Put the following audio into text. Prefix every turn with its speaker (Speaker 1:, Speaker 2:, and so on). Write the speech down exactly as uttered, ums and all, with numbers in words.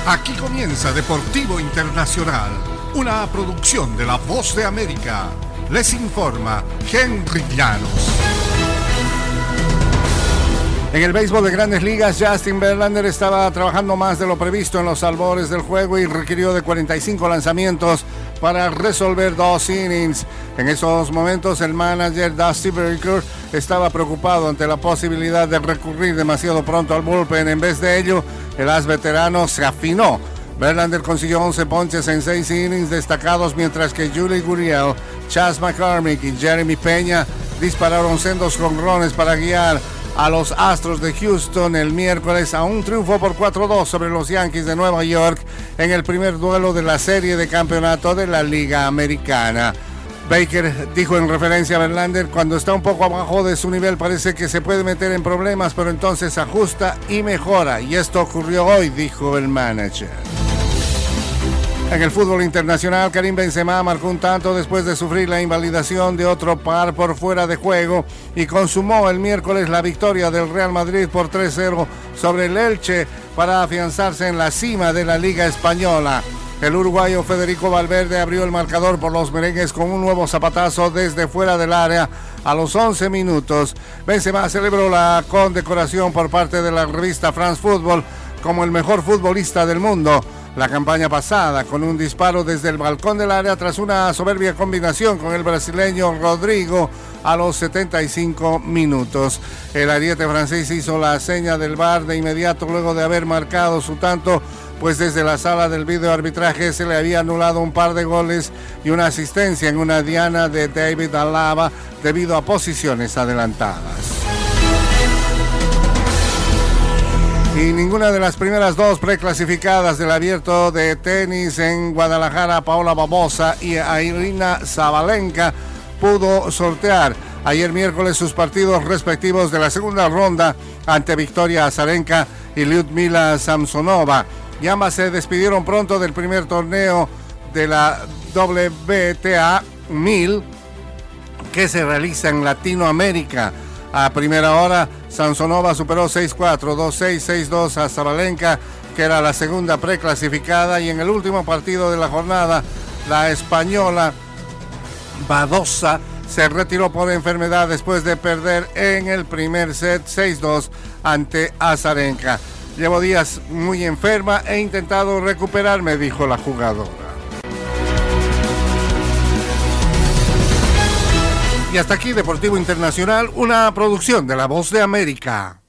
Speaker 1: Aquí comienza Deportivo Internacional, una producción de La Voz de América. Les informa Henry Llanos. En el béisbol de Grandes Ligas, Justin Verlander estaba trabajando más de lo previsto en los albores del juego y requirió de cuarenta y cinco lanzamientos para resolver dos innings. En esos momentos, el manager Dusty Baker estaba preocupado ante la posibilidad de recurrir demasiado pronto al bullpen. En vez de ello, el as veterano se afinó. Verlander consiguió once ponches en seis innings destacados, mientras que Yuli Gurriel, Chas McCormick y Jeremy Peña dispararon sendos jonrones para guiar a los Astros de Houston el miércoles a un triunfo por cuatro dos sobre los Yankees de Nueva York en el primer duelo de la serie de campeonato de la Liga Americana. Baker dijo en referencia a Verlander: cuando está un poco abajo de su nivel parece que se puede meter en problemas, pero entonces ajusta y mejora, y esto ocurrió hoy, dijo el manager. En el fútbol internacional, Karim Benzema marcó un tanto después de sufrir la invalidación de otro par por fuera de juego y consumó el miércoles la victoria del Real Madrid por tres cero sobre el Elche para afianzarse en la cima de la Liga Española. El uruguayo Federico Valverde abrió el marcador por los merengues con un nuevo zapatazo desde fuera del área a los once minutos. Benzema celebró la condecoración por parte de la revista France Football como el mejor futbolista del mundo la campaña pasada, con un disparo desde el balcón del área tras una soberbia combinación con el brasileño Rodrigo a los setenta y cinco minutos. El ariete francés hizo la seña del V A R de inmediato luego de haber marcado su tanto, pues desde la sala del videoarbitraje se le había anulado un par de goles y una asistencia en una diana de David Alaba debido a posiciones adelantadas. Y ninguna de las primeras dos preclasificadas del abierto de tenis en Guadalajara, Paola Babosa y Irina Sabalenka, pudo sortear ayer miércoles sus partidos respectivos de la segunda ronda ante Victoria Azarenka y Lyudmila Samsonova. Y ambas se despidieron pronto del primer torneo de la W T A mil que se realiza en Latinoamérica. A primera hora, Samsonova superó seis cuatro, dos seis, seis dos a Sabalenka, que era la segunda preclasificada, y en el último partido de la jornada, la española Badosa se retiró por enfermedad después de perder en el primer set seis dos ante Azarenka. Llevo días muy enferma, he intentado recuperarme, dijo la jugadora. Y hasta aquí Deportivo Internacional, una producción de La Voz de América.